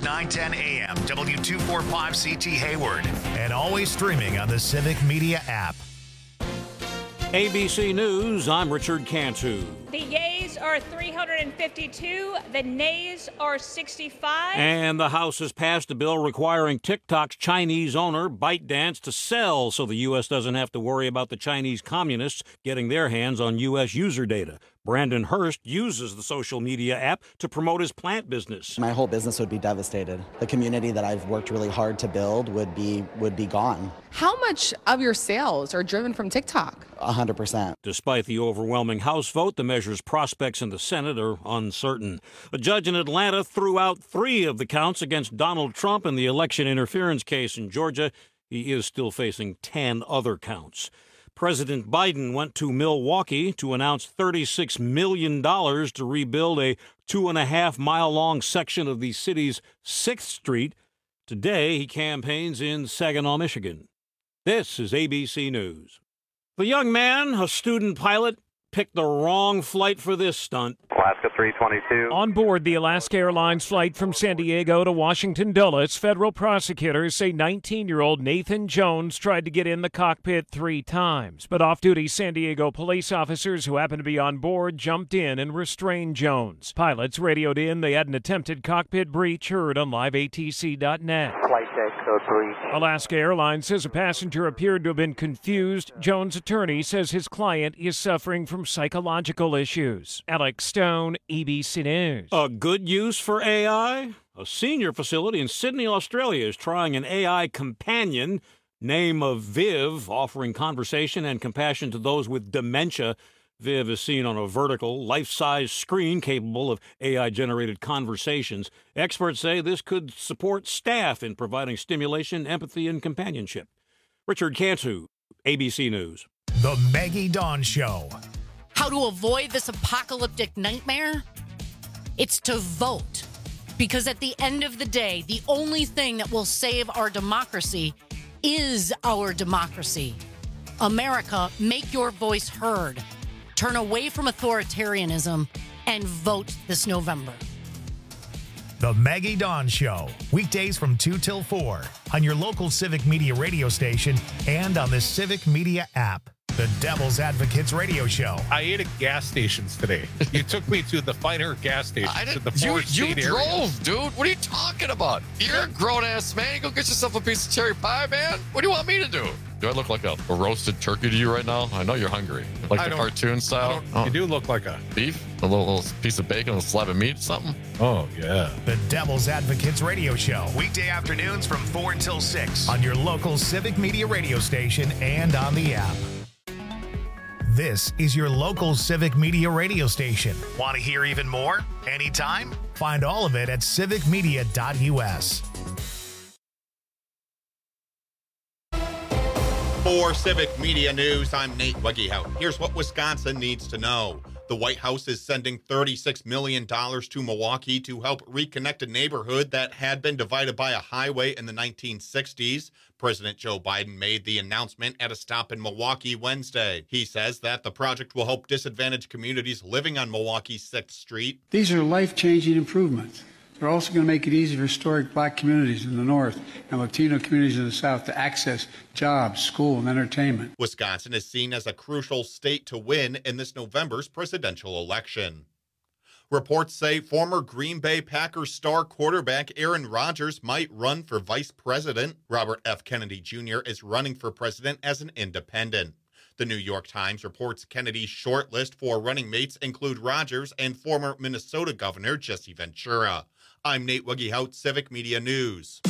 910 AM, W245CT Hayward, and always streaming on the Civic Media app. ABC News, I'm Richard Cantu. The yeas are 352, the nays are 65. And the House has passed a bill requiring TikTok's Chinese owner, ByteDance, to sell so the U.S. doesn't have to worry about the Chinese communists getting their hands on U.S. user data. Brandon Hurst uses the social media app to promote his plant business. My whole business would be devastated. The community that I've worked really hard to build would be gone. How much of your sales are driven from TikTok? 100%. Despite the overwhelming House vote, the measure's prospects in the Senate are uncertain. A judge in Atlanta threw out 3 of the counts against Donald Trump in the election interference case in Georgia. He is still facing 10 other counts. President Biden went to Milwaukee to announce $36 million to rebuild a 2.5-mile-long section of the city's 6th Street. Today, he campaigns in Saginaw, Michigan. This is ABC News. The young man, a student pilot, picked the wrong flight for this stunt. Alaska 322. On board the Alaska Airlines flight from San Diego to Washington Dulles, federal prosecutors say 19-year-old Nathan Jones tried to get in the cockpit 3 times. But off-duty San Diego police officers who happened to be on board jumped in and restrained Jones. Pilots radioed in they had an attempted cockpit breach, heard on liveatc.net. Flight deck code 3. Alaska Airlines says a passenger appeared to have been confused. Jones' attorney says his client is suffering from psychological issues. Alex Stone, ABC News. A good use for AI? A senior facility in Sydney, Australia is trying an AI companion, name of Viv, offering conversation and compassion to those with dementia. Viv is seen on a vertical, life-size screen capable of AI-generated conversations. Experts say this could support staff in providing stimulation, empathy, and companionship. Richard Cantu, ABC News. The Maggie Dawn Show. How to avoid this apocalyptic nightmare? It's to vote. Because at the end of the day, the only thing that will save our democracy is our democracy. America, make your voice heard. Turn away from authoritarianism and vote this November. The Maggie Dawn Show. Weekdays from 2 till 4 on your local Civic Media radio station and on the Civic Media app. The Devil's Advocates radio show. I ate at gas stations today. You took me to the finer gas station. You drove, dude. What are you talking about? You're a grown-ass man. You go get yourself a piece of cherry pie, man. What do you want me to do? Do I look like a roasted turkey to you right now? I know you're hungry. Like the cartoon style? You do look like a beef? A little piece of bacon, a slab of meat, something? Oh, yeah. The Devil's Advocates radio show. Weekday afternoons from 4 until 6 on your local Civic Media radio station and on the app. This is your local Civic Media radio station. Want to hear even more? Anytime? Find all of it at civicmedia.us. For Civic Media News, I'm Nate Weggehout. Here's what Wisconsin needs to know. The White House is sending $36 million to Milwaukee to help reconnect a neighborhood that had been divided by a highway in the 1960s. President Joe Biden made the announcement at a stop in Milwaukee Wednesday. He says that the project will help disadvantaged communities living on Milwaukee's 6th Street. These are life-changing improvements. They're also going to make it easy for historic black communities in the north and Latino communities in the south to access jobs, school, and entertainment. Wisconsin is seen as a crucial state to win in this November's presidential election. Reports say former Green Bay Packers star quarterback Aaron Rodgers might run for vice president. Robert F. Kennedy Jr. is running for president as an independent. The New York Times reports Kennedy's short list for running mates include Rodgers and former Minnesota Governor Jesse Ventura. I'm Nate Weggehout, Civic Media News.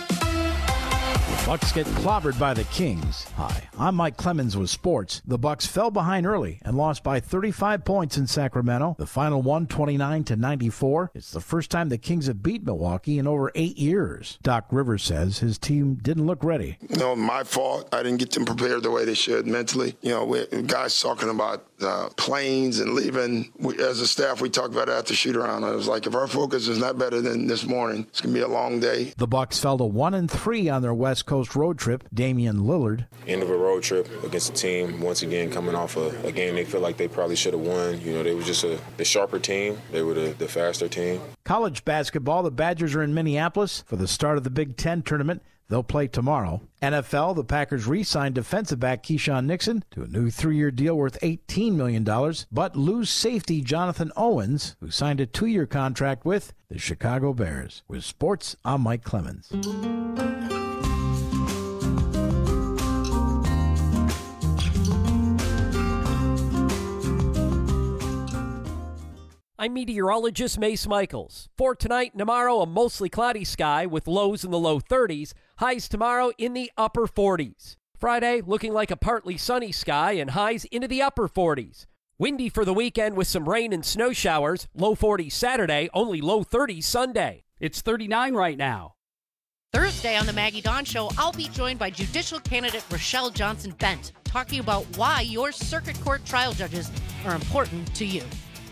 Bucks get clobbered by the Kings. Hi, I'm Mike Clemens with sports. The Bucks fell behind early and lost by 35 points in Sacramento. The final won 29-94. It's the first time the Kings have beat Milwaukee in over 8 years. Doc Rivers says his team didn't look ready. My fault. I didn't get them prepared the way they should mentally. Guys talking about planes and leaving. As a staff, we talked about it after shoot-around. I was like, if our focus is not better than this morning, it's going to be a long day. The Bucks fell to 1-3 on their West Coast Coast road trip, Damian Lillard. End of a road trip against a team, once again, coming off a game they feel like they probably should have won. You know, they were just the sharper team. They were the faster team. College basketball, the Badgers are in Minneapolis for the start of the Big Ten tournament. They'll play tomorrow. NFL, the Packers re-signed defensive back Keyshawn Nixon to a new 3-year deal worth $18 million, but lose safety Jonathan Owens, who signed a 2-year contract with the Chicago Bears. With sports, I'm Mike Clemens. I'm meteorologist Mace Michaels. For tonight and tomorrow, a mostly cloudy sky with lows in the low 30s, highs tomorrow in the upper 40s. Friday, looking like a partly sunny sky and highs into the upper 40s. Windy for the weekend with some rain and snow showers, low 40s Saturday, only low 30s Sunday. It's 39 right now. Thursday on the Maggie Dawn Show, I'll be joined by judicial candidate Rochelle Johnson-Bent, talking about why your circuit court trial judges are important to you.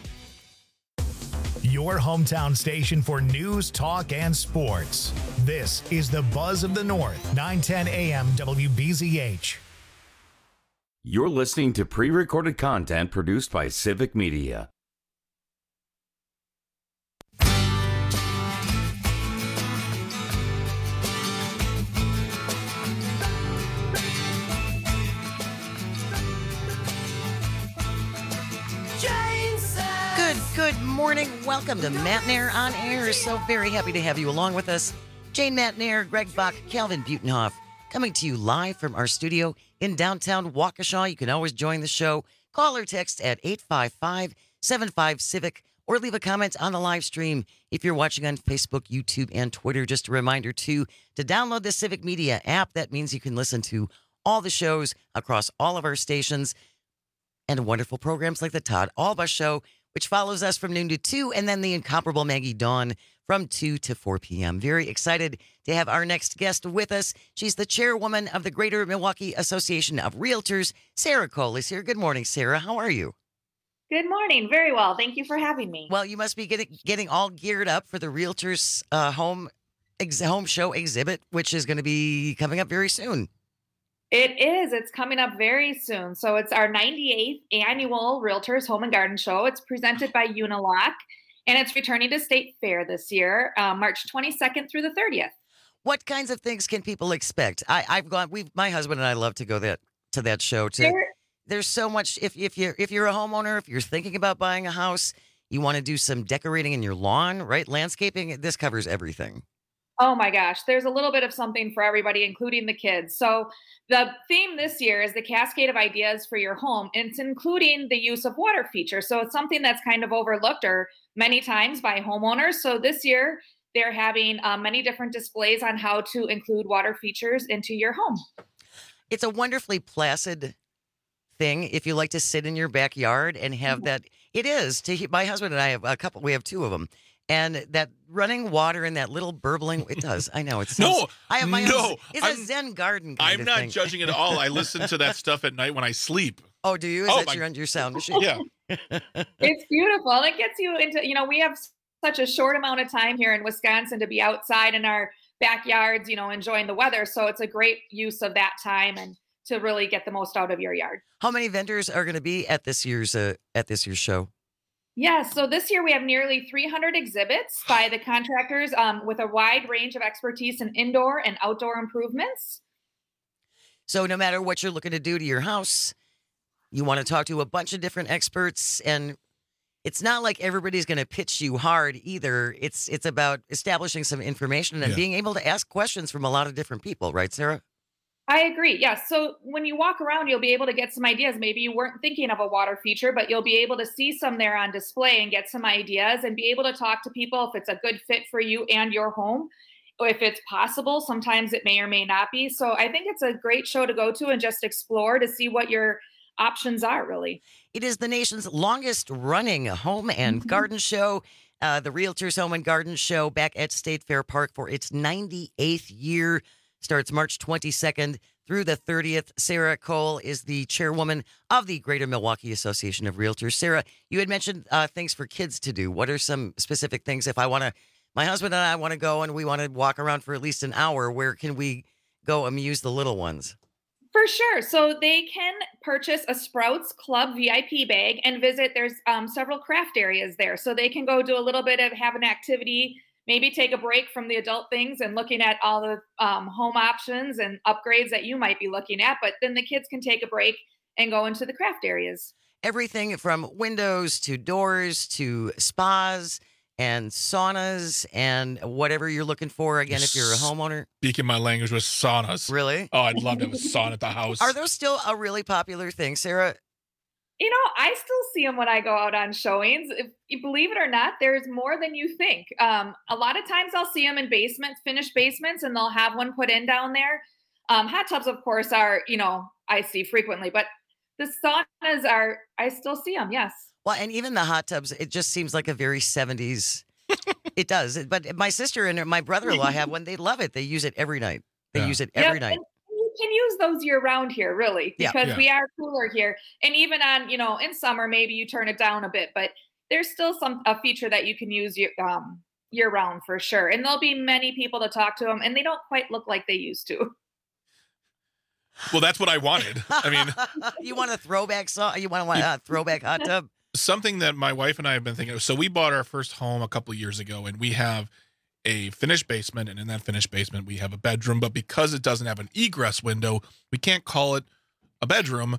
Your hometown station for news, talk, and sports. This is the Buzz of the North, 910 AM WBZH. You're listening to pre-recorded content produced by Civic Media. Good morning. Welcome to Matt Nair on Air. So very happy to have you along with us. Jane Matt Nair, Greg Bach, Calvin Butenhoff, coming to you live from our studio in downtown Waukesha. You can always join the show. Call or text at 855-75-CIVIC or leave a comment on the live stream if you're watching on Facebook, YouTube, and Twitter. Just a reminder, too, to download the Civic Media app. That means you can listen to all the shows across all of our stations and wonderful programs like the Todd Alba Show, which follows us from noon to 2, and then the incomparable Maggie Dawn from 2 to 4 p.m. Very excited to have our next guest with us. She's the chairwoman of the Greater Milwaukee Association of Realtors. Sarah Cole is here. Good morning, Sarah. How are you? Good morning. Very well. Thank you for having me. Well, you must be getting all geared up for the Realtors home show exhibit, which is going to be coming up very soon. It is. It's coming up very soon. So it's our 98th annual Realtors Home and Garden Show. It's presented by Unilock, and it's returning to State Fair this year, March 22nd through the 30th. What kinds of things can people expect? My husband and I love to go to that show. There's so much. If you're a homeowner, if you're thinking about buying a house, you want to do some decorating in your lawn, right? Landscaping. This covers everything. Oh my gosh, there's a little bit of something for everybody, including the kids. So the theme this year is the cascade of ideas for your home. And it's including the use of water features. So it's something that's kind of overlooked or many times by homeowners. So this year they're having many different displays on how to include water features into your home. It's a wonderfully placid thing if you like to sit in your backyard and have that. It is. My husband and I have a couple. We have two of them. And that running water and that little burbling, it does. I know. It's no. I have my own. It's a Zen garden kind I'm of not thing. judging it at all. I listen to that stuff at night when I sleep. Oh, do you? Is that your sound machine? Yeah. It's beautiful. And it gets you into, we have such a short amount of time here in Wisconsin to be outside in our backyards, enjoying the weather. So it's a great use of that time and to really get the most out of your yard. How many vendors are going to be at this year's show? Yes. So this year we have nearly 300 exhibits by the contractors with a wide range of expertise in indoor and outdoor improvements. So no matter what you're looking to do to your house, you want to talk to a bunch of different experts, and it's not like everybody's going to pitch you hard either. It's about establishing some information and being able to ask questions from a lot of different people. Right, Sarah? I agree. Yes. So when you walk around, you'll be able to get some ideas. Maybe you weren't thinking of a water feature, but you'll be able to see some there on display and get some ideas and be able to talk to people if it's a good fit for you and your home. If it's possible, sometimes it may or may not be. So I think it's a great show to go to and just explore to see what your options are, really. It is the nation's longest running home and garden show. The Realtors Home and Garden Show back at State Fair Park for its 98th year. Starts March 22nd through the 30th. Sarah Cole is the chairwoman of the Greater Milwaukee Association of Realtors. Sarah, you had mentioned things for kids to do. What are some specific things if my husband and I want to go and we want to walk around for at least an hour, where can we go amuse the little ones? For sure. So they can purchase a Sprouts Club VIP bag and visit. There's several craft areas there. So they can go do a little bit of have an activity, maybe take a break from the adult things and looking at all the home options and upgrades that you might be looking at. But then the kids can take a break and go into the craft areas. Everything from windows to doors to spas and saunas and whatever you're looking for. Again, if you're a homeowner. Speaking my language with saunas. Really? Oh, I'd love to have a sauna at the house. Are those still a really popular thing, Sarah? You know, I still see them when I go out on showings. If you believe it or not, there's more than you think. A lot of times I'll see them in basements, finished basements, and they'll have one put in down there. Hot tubs, of course, are, I see frequently, but the saunas are, I still see them, yes. Well, and even the hot tubs, it just seems like a very 70s. It does. But my sister and my brother-in-law have one. They love it. They use it every night. They use it every night. You can use those year round here, really, because we are cooler here. And even on, in summer, maybe you turn it down a bit, but there's still a feature that you can use year round for sure. And there'll be many people to talk to them, and they don't quite look like they used to. Well, that's what I wanted. I mean, you want a throwback you want a throwback hot tub? Something that my wife and I have been thinking of. So we bought our first home a couple of years ago, and we have a finished basement, and in that finished basement, we have a bedroom. But because it doesn't have an egress window, we can't call it a bedroom.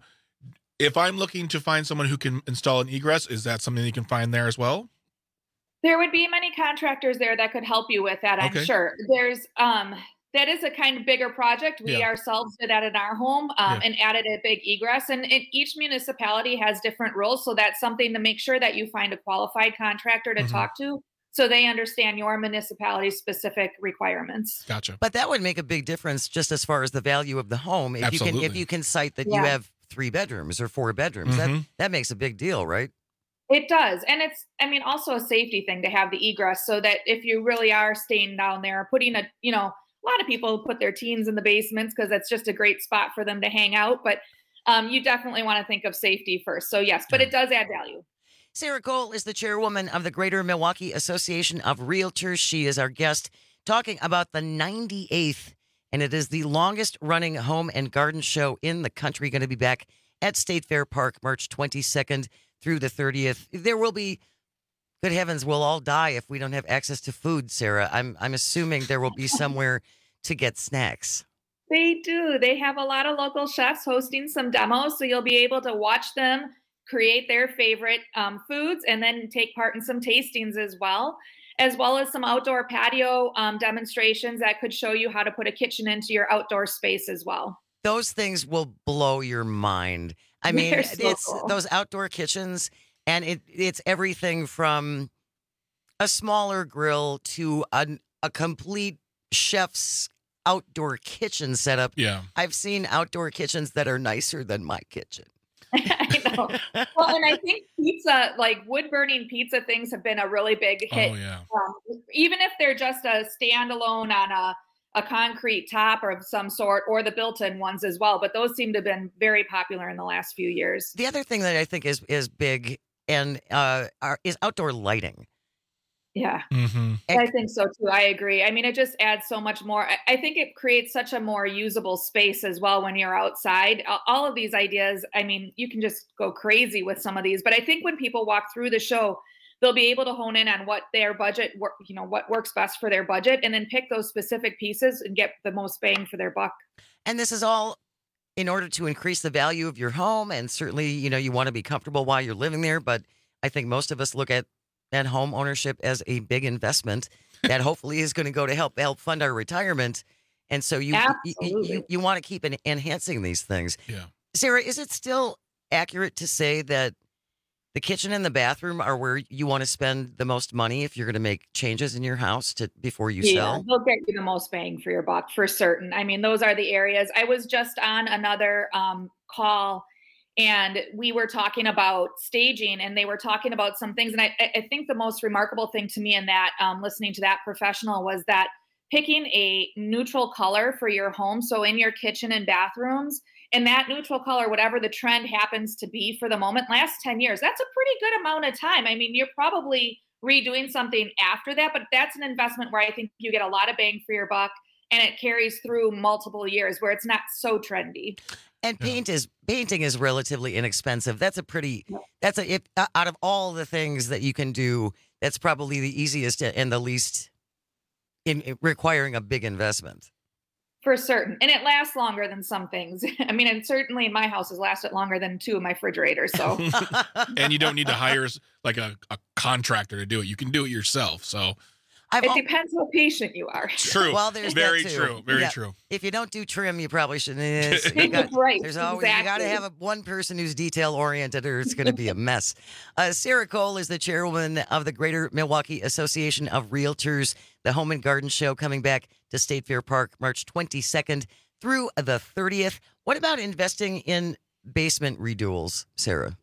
If I'm looking to find someone who can install an egress, is that something you can find there as well? There would be many contractors there that could help you with that, I'm sure. There's that is a kind of bigger project. We ourselves did that in our home and added a big egress. And each municipality has different rules. So that's something to make sure that you find a qualified contractor to talk to so they understand your municipality's specific requirements. Gotcha. But that would make a big difference just as far as the value of the home. If you can cite that you have 3 bedrooms or 4 bedrooms, that makes a big deal, right? It does. And it's, also a safety thing to have the egress so that if you really are staying down there, putting a lot of people put their teens in the basements because that's just a great spot for them to hang out. But you definitely want to think of safety first. So yes, but it does add value. Sarah Cole is the chairwoman of the Greater Milwaukee Association of Realtors. She is our guest talking about the 98th, and it is the longest running home and garden show in the country. Going to be back at State Fair Park, March 22nd through the 30th. There will be, good heavens, we'll all die if we don't have access to food, Sarah. I'm assuming there will be somewhere to get snacks. They do. They have a lot of local chefs hosting some demos, so you'll be able to watch them create their favorite foods and then take part in some tastings as well as some outdoor patio demonstrations that could show you how to put a kitchen into your outdoor space as well. Those things will blow your mind. I mean, it's cool. Those outdoor kitchens, and it's everything from a smaller grill to a complete chef's outdoor kitchen setup. Yeah. I've seen outdoor kitchens that are nicer than my kitchen. I know. Well, and I think pizza, like wood burning pizza things have been a really big hit. Oh, yeah. Even if they're just a standalone on a concrete top or of some sort, or the built-in ones as well. But those seem to have been very popular in the last few years. The other thing that I think is big and is outdoor lighting. Yeah, Mm-hmm. I think so too. I agree. I mean, it just adds so much more. I think it creates such a more usable space as well when you're outside. All of these ideas, I mean, you can just go crazy with some of these. But I think when people walk through the show, they'll be able to hone in on what their budget, what works best for their budget, and then pick those specific pieces and get the most bang for their buck. And this is all in order to increase the value of your home. And certainly, you want to be comfortable while you're living there. But I think most of us look at home ownership as a big investment that hopefully is going to go to help fund our retirement. And so you want to keep enhancing these things. Yeah. Sarah, is it still accurate to say that the kitchen and the bathroom are where you want to spend the most money if you're going to make changes in your house before you sell? They'll get you the most bang for your buck for certain. I mean, those are the areas. I was just on another call, and we were talking about staging, and they were talking about some things. And I think the most remarkable thing to me in that, listening to that professional, was that picking a neutral color for your home. So in your kitchen and bathrooms, and that neutral color, whatever the trend happens to be for the moment, last 10 years, that's a pretty good amount of time. I mean, you're probably redoing something after that, but that's an investment where I think you get a lot of bang for your buck. and it carries through multiple years where it's not so trendy. And painting is relatively inexpensive. Out of all the things that you can do, that's probably the easiest and the least in requiring a big investment. For certain. And it lasts longer than some things. I mean, and certainly in my house has lasted longer than 2 of my refrigerators. So, and you don't need to hire like a contractor to do it. You can do it yourself. So it depends how patient you are. True. Well, there's very that too. true. Very true. If you don't do trim, you probably shouldn't. Right. There's always you got to have one person who's detail oriented, or it's going to be a mess. Sarah Cole is the chairwoman of the Greater Milwaukee Association of Realtors. The Home and Garden Show coming back to State Fair Park March 22nd through the 30th. What about investing in basement redos, Sarah?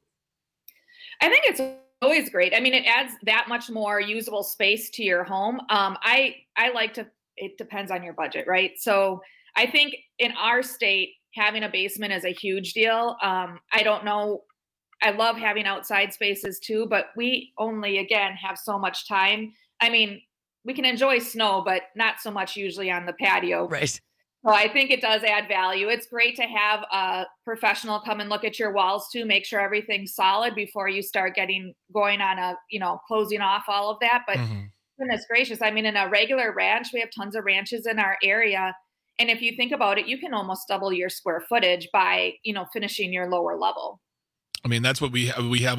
I think it's always great. I mean, it adds that much more usable space to your home. I like to, it depends on your budget, right? So I think in our state, having a basement is a huge deal. I don't know. I love having outside spaces too, but we only, again, have so much time. I mean, we can enjoy snow, but not so much usually on the patio. Right. So I think it does add value. It's great to have a professional come and look at your walls too, make sure everything's solid before you start going on closing off all of that. But goodness gracious, I mean, in a regular ranch, we have tons of ranches in our area. And if you think about it, you can almost double your square footage by, finishing your lower level. I mean, that's what we have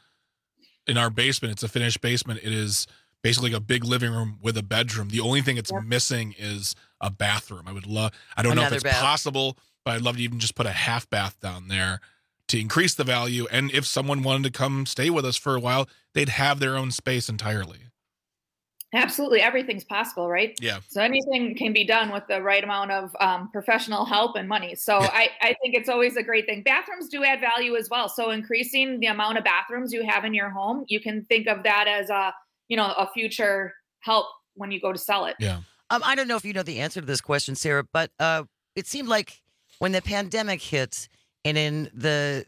in our basement. It's a finished basement. It is basically a big living room with a bedroom. The only thing it's missing is a bathroom. I don't know if it's possible, but I'd love to even just put a half bath down there to increase the value. And if someone wanted to come stay with us for a while, they'd have their own space entirely. Absolutely. Everything's possible, right? Yeah. So anything can be done with the right amount of professional help and money. So I think it's always a great thing. Bathrooms do add value as well. So increasing the amount of bathrooms you have in your home, you can think of that as a future help when you go to sell it. Yeah. I don't know if you know the answer to this question, Sarah, but it seemed like when the pandemic hit, and in the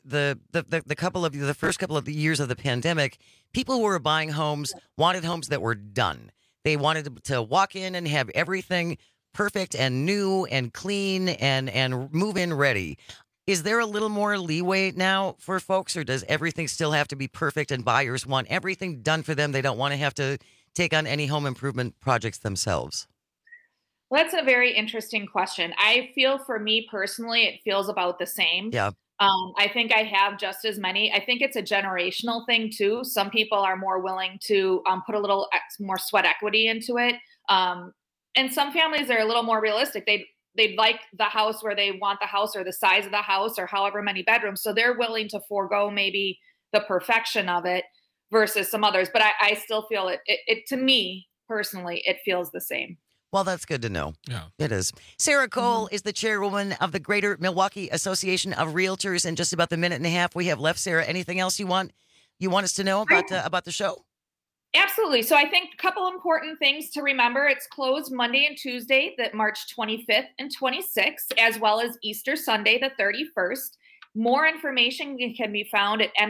first couple of the years of the pandemic, people who were buying homes wanted homes that were done. They wanted to walk in and have everything perfect and new and clean and move-in ready. Is there a little more leeway now for folks, or does everything still have to be perfect and buyers want everything done for them? They don't want to have to take on any home improvement projects themselves. Well, that's a very interesting question. I feel for me personally, it feels about the same. Yeah. I think I have just as many. I think it's a generational thing too. Some people are more willing to put a little more sweat equity into it. And some families are a little more realistic. They'd like the house where they want the house, or the size of the house, or however many bedrooms. So they're willing to forego maybe the perfection of it versus some others. But I still feel it to me personally, it feels the same. Well, that's good to know. Yeah. It is. Sarah Cole is the chairwoman of the Greater Milwaukee Association of Realtors. In just about the minute and a half we have left, Sarah, anything else you want us to know about the show? Absolutely. So I think a couple important things to remember. It's closed Monday and Tuesday, that March 25th and 26th, as well as Easter Sunday, the 31st. More information can be found at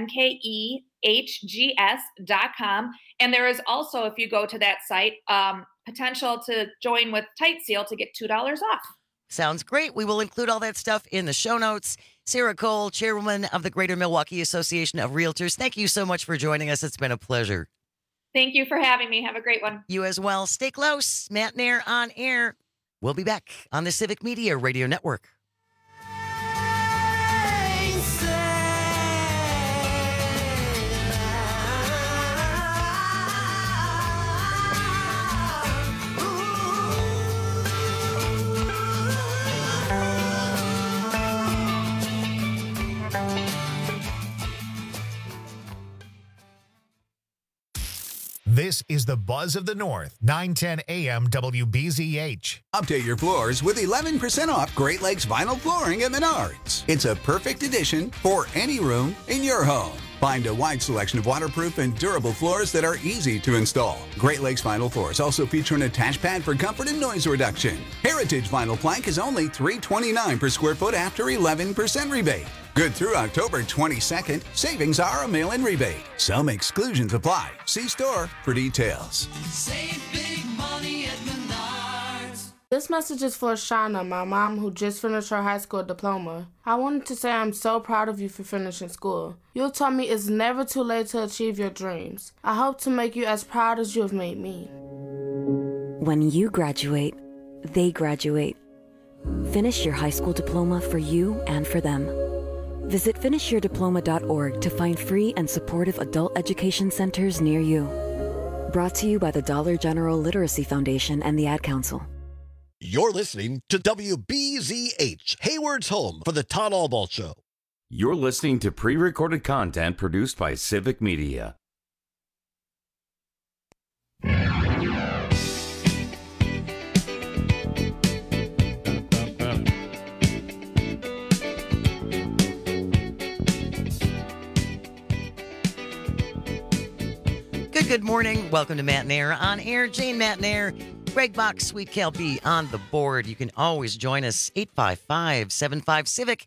mkehgs.com. And there is also, if you go to that site, potential to join with Tight Seal to get $2 off. Sounds great. We will include all that stuff in the show notes. Sarah Cole, chairwoman of the Greater Milwaukee Association of Realtors, thank you so much for joining us. It's been a pleasure. Thank you for having me. Have a great one. You as well. Stay close. Matt Nair on air. We'll be back on the Civic Media Radio Network. This is the Buzz of the North, 910 AM WBZH. Update your floors with 11% off Great Lakes vinyl flooring at Menards. It's a perfect addition for any room in your home. Find a wide selection of waterproof and durable floors that are easy to install. Great Lakes vinyl floors also feature an attached pad for comfort and noise reduction. Heritage vinyl plank is only $329 per square foot after 11% rebate. Good through October 22nd. Savings are a mail-in rebate. Some exclusions apply. See store for details. Save big money at Menards. This message is for Shauna, my mom, who just finished her high school diploma. I wanted to say I'm so proud of you for finishing school. You taught me it's never too late to achieve your dreams. I hope to make you as proud as you have made me. When you graduate, they graduate. Finish your high school diploma for you and for them. Visit finishyourdiploma.org to find free and supportive adult education centers near you. Brought to you by the Dollar General Literacy Foundation and the Ad Council. You're listening to WBZH, Hayward's home for the Todd Albaugh Show. You're listening to pre-recorded content produced by Civic Media. Good morning. Welcome to Matt Nair on air. Jane Matt Nair, Greg Bach, Sweet Cal B on the board. You can always join us 855-75-CIVIC,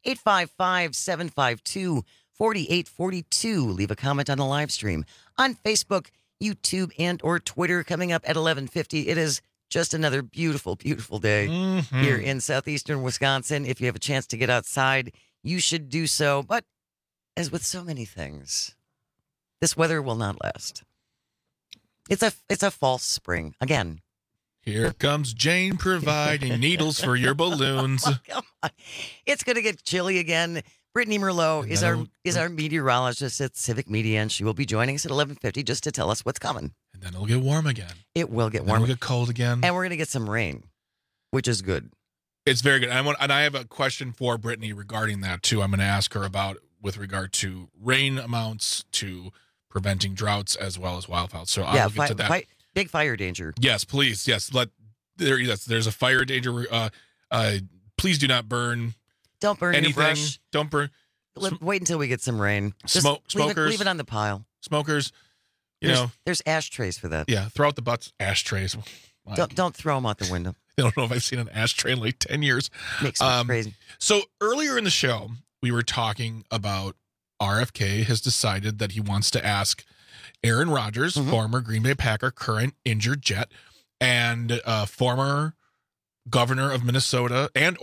855-752-4842. Leave a comment on the live stream on Facebook, YouTube, and or Twitter. Coming up at 11:50. It is just another beautiful, beautiful day here in southeastern Wisconsin. If you have a chance to get outside, you should do so. But as with so many things, this weather will not last. It's a false spring again. Here comes Jane providing needles for your balloons. Oh, come on. It's going to get chilly again. Brittany Merlot is our meteorologist at Civic Media, and she will be joining us at 11:50 just to tell us what's coming. And then it'll get warm again. It will get warm. warm. It'll get cold again. And we're going to get some rain, which is good. It's very good. And I have a question for Brittany regarding that, too. I'm going to ask her about with regard to rain amounts, to preventing droughts as well as wildfires. So I'll get to that. Big fire danger. Yes, please. Yes, there's a fire danger. Please do not burn. Don't burn anything. Your brush. Don't burn. Wait until we get some rain. Smokers. Leave it on the pile. Smokers. There's ashtrays for that. Yeah, throw out the butts. Ashtrays. Don't throw them out the window. I don't know if I've seen an ashtray in like 10 years. Makes me crazy. So earlier in the show, we were talking about RFK has decided that he wants to ask Aaron Rodgers, former Green Bay Packer, current injured Jet, and former governor of Minnesota, and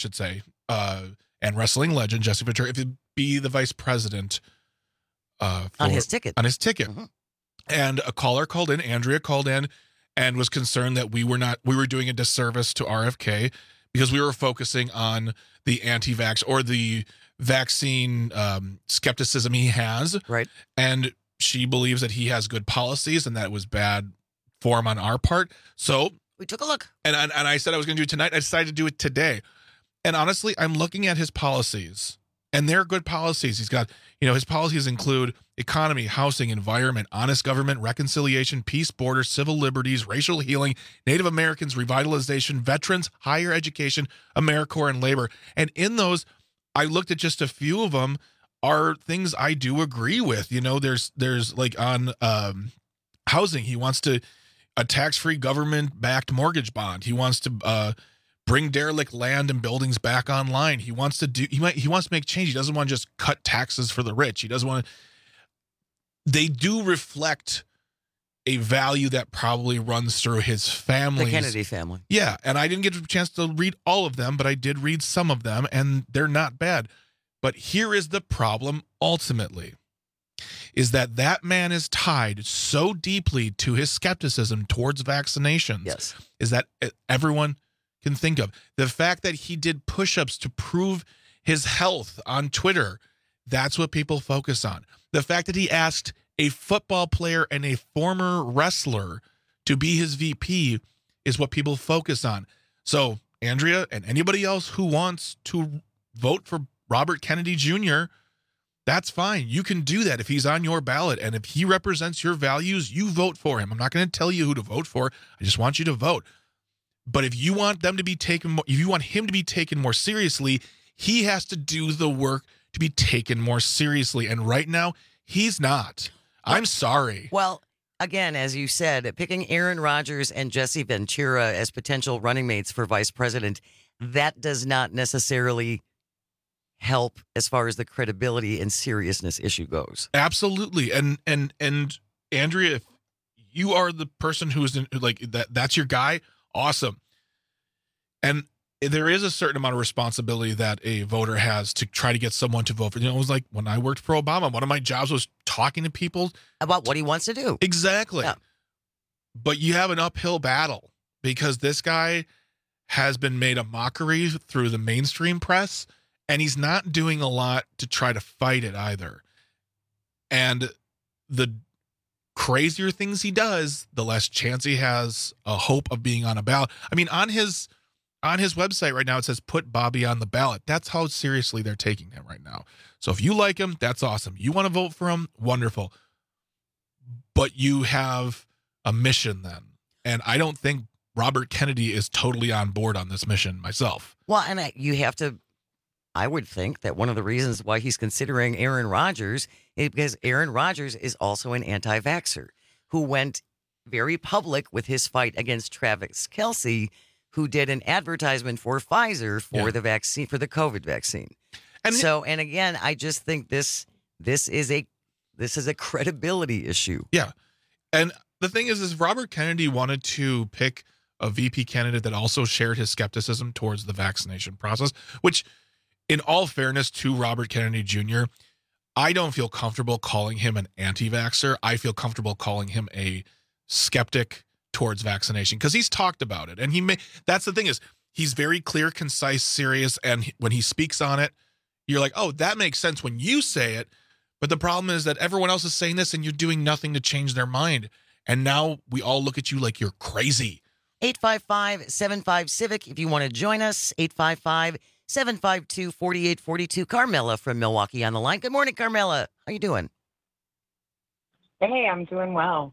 wrestling legend Jesse Ventura, if he'd be the vice president on his ticket. And a caller called in, Andrea called in, and was concerned that we were doing a disservice to RFK because we were focusing on the anti-vax or the vaccine skepticism he has. Right. And she believes that he has good policies and that it was bad form on our part. So we took a look. And I said I was going to do it tonight. I decided to do it today. And honestly, I'm looking at his policies, and they're good policies. He's got, his policies include economy, housing, environment, honest government, reconciliation, peace, border, civil liberties, racial healing, Native Americans, revitalization, veterans, higher education, AmeriCorps, and labor. And in those, I looked at just a few of them are things I do agree with. There's like on housing, he wants to a tax-free government-backed mortgage bond. He wants to bring derelict land and buildings back online. He wants to he wants to make change. He doesn't want to just cut taxes for the rich. He doesn't want to. They do reflect a value that probably runs through his family. The Kennedy family. Yeah, and I didn't get a chance to read all of them, but I did read some of them, and they're not bad. But here is the problem ultimately, is that man is tied so deeply to his skepticism towards vaccinations. Yes. Is that everyone can think of. The fact that he did push-ups to prove his health on Twitter, that's what people focus on. The fact that he asked a football player and a former wrestler to be his VP is what people focus on. So, Andrea and anybody else who wants to vote for Robert Kennedy Jr., that's fine. You can do that if he's on your ballot. And if he represents your values, you vote for him. I'm not going to tell you who to vote for. I just want you to vote. But if you want them to be taken, if you want him to be taken more seriously, he has to do the work to be taken more seriously. And right now, he's not. I'm sorry. Well, again, as you said, picking Aaron Rodgers and Jesse Ventura as potential running mates for vice president, that does not necessarily help as far as the credibility and seriousness issue goes. Absolutely. And Andrea, if you are the person who's like that's your guy, awesome. And there is a certain amount of responsibility that a voter has to try to get someone to vote for. It was like when I worked for Obama, one of my jobs was talking to people about what he wants to do. Exactly. Yeah. But you have an uphill battle because this guy has been made a mockery through the mainstream press, and he's not doing a lot to try to fight it either. And the crazier things he does, the less chance he has a hope of being on a ballot. I mean, on his website right now, it says put Bobby on the ballot. That's how seriously they're taking him right now. So if you like him, that's awesome. You want to vote for him? Wonderful. But you have a mission then. And I don't think Robert Kennedy is totally on board on this mission myself. Well, and I would think that one of the reasons why he's considering Aaron Rodgers is because Aaron Rodgers is also an anti-vaxxer who went very public with his fight against Travis Kelce, who did an advertisement for Pfizer for the vaccine, for the COVID vaccine. And again, I just think this is a credibility issue. Yeah. And the thing is Robert Kennedy wanted to pick a VP candidate that also shared his skepticism towards the vaccination process, which, in all fairness to Robert Kennedy Jr., I don't feel comfortable calling him an anti-vaxxer. I feel comfortable calling him a skeptic towards vaccination because he's talked about it. And that's the thing is he's very clear, concise, serious. And when he speaks on it, you're like, oh, that makes sense when you say it. But the problem is that everyone else is saying this and you're doing nothing to change their mind. And now we all look at you like you're crazy. 855-75-CIVIC if you want to join us. 855-752-4842. Carmela from Milwaukee on the line. Good morning, Carmela. How you doing? Hey, I'm doing well.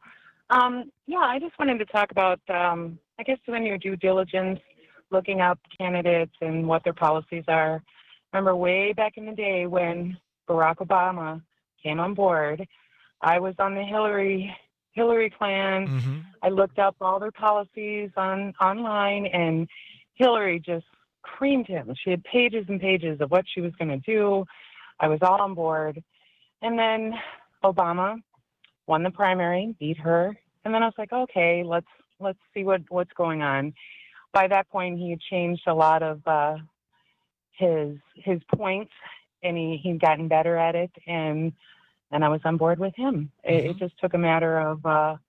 I just wanted to talk about, I guess, doing your due diligence, looking up candidates and what their policies are. Remember way back in the day when Barack Obama came on board, I was on the Hillary clan. Mm-hmm. I looked up all their policies online, and Hillary just creamed him. She had pages and pages of what she was going to do. I was all on board. And then Obama won the primary, beat her. And then I was like, okay, let's see what's going on. By that point, he had changed a lot of his points, and he'd gotten better at it. And I was on board with him. Mm-hmm. It just took a matter of,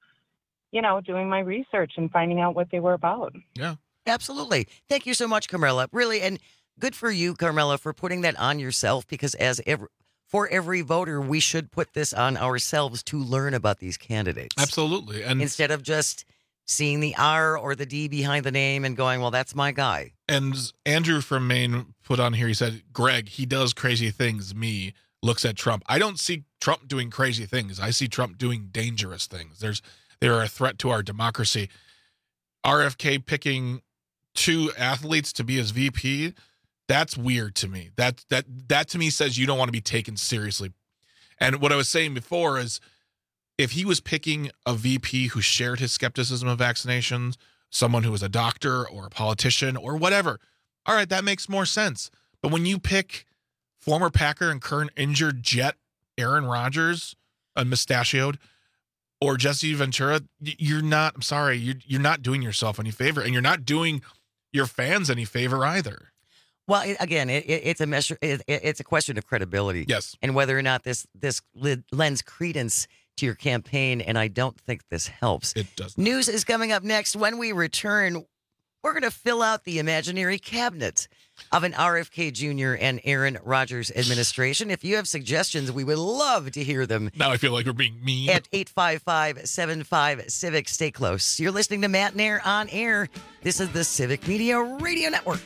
doing my research and finding out what they were about. Yeah. Absolutely. Thank you so much, Carmela. Really, and good for you, Carmela, for putting that on yourself, because for every voter, we should put this on ourselves to learn about these candidates. Absolutely. And instead of just seeing the R or the D behind the name and going, well, that's my guy. And Andrew from Maine put on here, he said, Greg, he does crazy things. Me looks at Trump. I don't see Trump doing crazy things. I see Trump doing dangerous things. They're a threat to our democracy. RFK picking two athletes to be his VP, that's weird to me. That to me says you don't want to be taken seriously. And what I was saying before is if he was picking a VP who shared his skepticism of vaccinations, someone who was a doctor or a politician or whatever, all right, that makes more sense. But when you pick former Packer and current injured Jet Aaron Rodgers, mustachioed, or Jesse Ventura, you're not doing yourself any favor, and you're not doing your fans any favor either. Well, it's a measure. It's a question of credibility. Yes, and whether or not this lends credence to your campaign, and I don't think this helps. It does. News is coming up next. When we return, we're going to fill out the imaginary cabinet of an RFK Jr. and Aaron Rodgers administration. If you have suggestions, we would love to hear them. Now I feel like we're being mean. At 855-75-CIVIC. Stay close. You're listening to Matt Nair on air. This is the Civic Media Radio Network.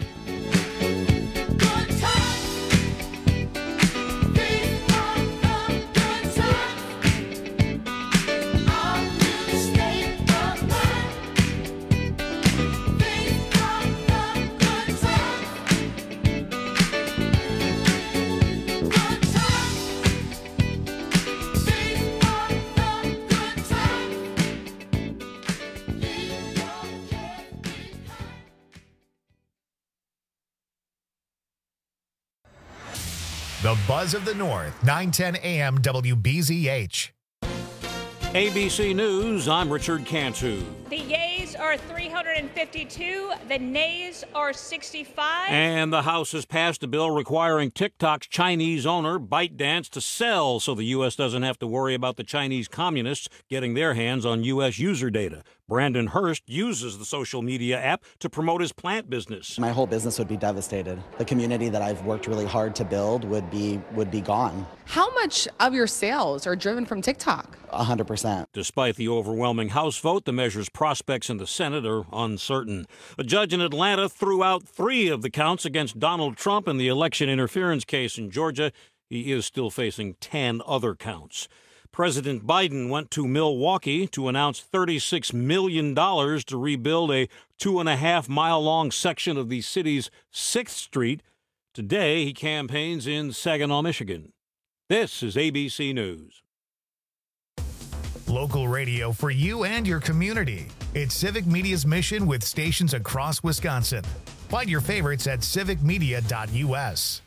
The Buzz of the North, 910 AM WBZH. ABC News, I'm Richard Cantu. The yeas yeas are 352. The nays are 65. And the House has passed a bill requiring TikTok's Chinese owner, ByteDance, to sell so the U.S. doesn't have to worry about the Chinese communists getting their hands on U.S. user data. Brandon Hurst uses the social media app to promote his plant business. My whole business would be devastated. The community that I've worked really hard to build would be gone. How much of your sales are driven from TikTok? 100%. Despite the overwhelming House vote, the measure's prospects in the Senate are uncertain. A judge in Atlanta threw out 3 of the counts against Donald Trump in the election interference case in Georgia. He is still facing 10 other counts. President Biden went to Milwaukee to announce $36 million to rebuild a 2.5-mile-long section of the city's 6th Street. Today, he campaigns in Saginaw, Michigan. This is ABC News. Local radio for you and your community. It's Civic Media's mission with stations across Wisconsin. Find your favorites at civicmedia.us.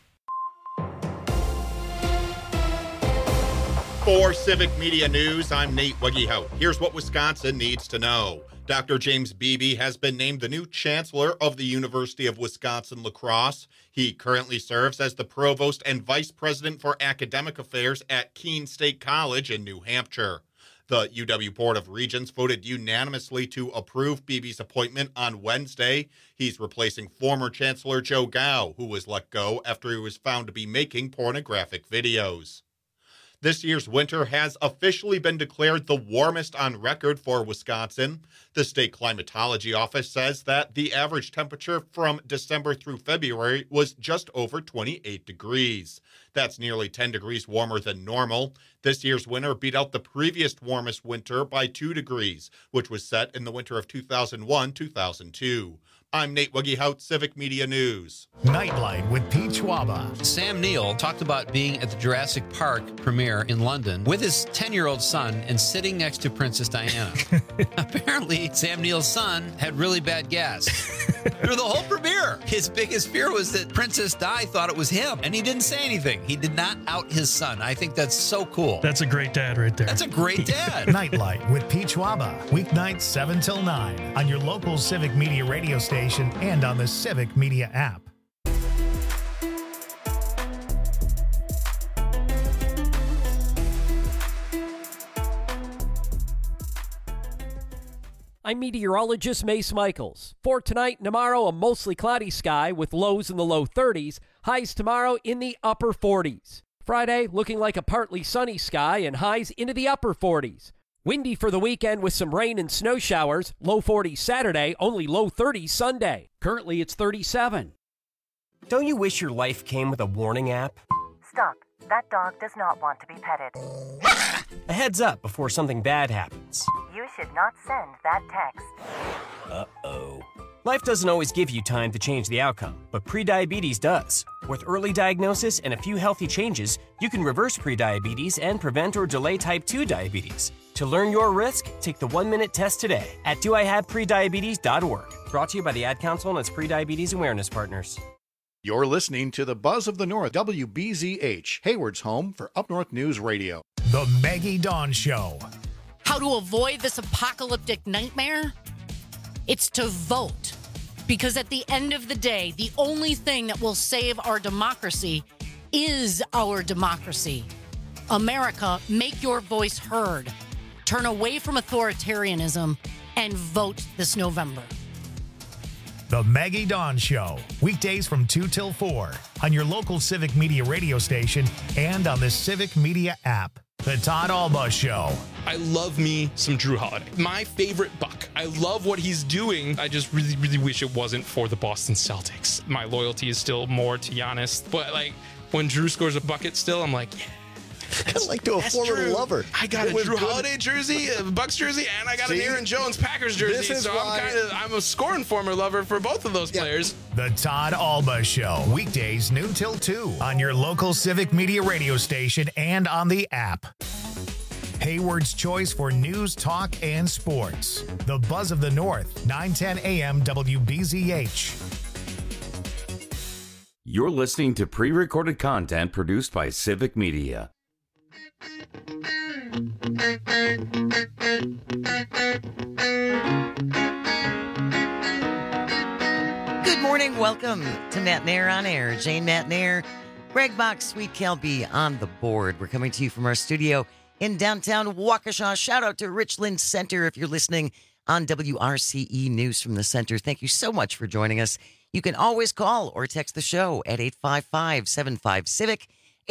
For Civic Media News, I'm Nate Weggehout. Here's what Wisconsin needs to know. Dr. James Beebe has been named the new chancellor of the University of Wisconsin-La Crosse. He currently serves as the provost and vice president for academic affairs at Keene State College in New Hampshire. The UW Board of Regents voted unanimously to approve Beebe's appointment on Wednesday. He's replacing former Chancellor Joe Gao, who was let go after he was found to be making pornographic videos. This year's winter has officially been declared the warmest on record for Wisconsin. The state climatology office says that the average temperature from December through February was just over 28 degrees. That's nearly 10 degrees warmer than normal. This year's winter beat out the previous warmest winter by 2 degrees, which was set in the winter of 2001-2002. I'm Nate Weggehout, Civic Media News. Nightlight with Pete Schwaba. Sam Neill talked about being at the Jurassic Park premiere in London with his 10-year-old son and sitting next to Princess Diana. Apparently, Sam Neill's son had really bad gas through the whole premiere. His biggest fear was that Princess Di thought it was him, and he didn't say anything. He did not out his son. I think that's so cool. That's a great dad right there. That's a great dad. Nightlight with Pete Schwaba. Weeknights 7 till 9 on your local Civic Media radio station and on the Civic Media app. I'm meteorologist Mace Michaels. For tonight and tomorrow, a mostly cloudy sky with lows in the low 30s, highs tomorrow in the upper 40s. Friday, looking like a partly sunny sky and highs into the upper 40s. Windy for the weekend with some rain and snow showers. Low 40s Saturday, only low 30s Sunday. Currently, it's 37. Don't you wish your life came with a warning app? Stop. That dog does not want to be petted. A heads up before something bad happens. You should not send that text. Uh-oh. Life doesn't always give you time to change the outcome, but prediabetes does. With early diagnosis and a few healthy changes, you can reverse prediabetes and prevent or delay type 2 diabetes. To learn your risk, take the 1-minute test today at doihaveprediabetes.org. Brought to you by the Ad Council and its prediabetes awareness partners. You're listening to the Buzz of the North, WBZH, Hayward's home for Up North News Radio. The Maggie Dawn Show. How to avoid this apocalyptic nightmare? It's to vote. Because at the end of the day, the only thing that will save our democracy is our democracy. America, make your voice heard. Turn away from authoritarianism and vote this November. The Maggie Dawn Show, weekdays from 2 till 4 on your local Civic Media radio station and on the Civic Media app. The Todd Alba Show. I love me some Drew Holiday. My favorite Buck. I love what he's doing. I just really, really wish it wasn't for the Boston Celtics. My loyalty is still more to Giannis. But, like, when Drew scores a bucket still, I'm like, yeah. Kind of like to a former lover. I got a Drew Holiday jersey, a Bucks jersey, and I got an Aaron Jones Packers jersey. So I'm a scoring former lover for both of those players. The Todd Alba Show, weekdays noon till 2 on your local Civic Media radio station and on the app. Hayward's choice for news, talk, and sports. The Buzz of the North, 910 AM WBZH. You're listening to pre-recorded content produced by Civic Media. Good morning. Welcome to Matt Nair on Air. Jane Matt Nair, Greg Box, Sweet Kelby on the board. We're coming to you from our studio in downtown Waukesha. Shout out to Richland Center if you're listening on WRCE News from the Center. Thank you so much for joining us. You can always call or text the show at 855-75-CIVIC,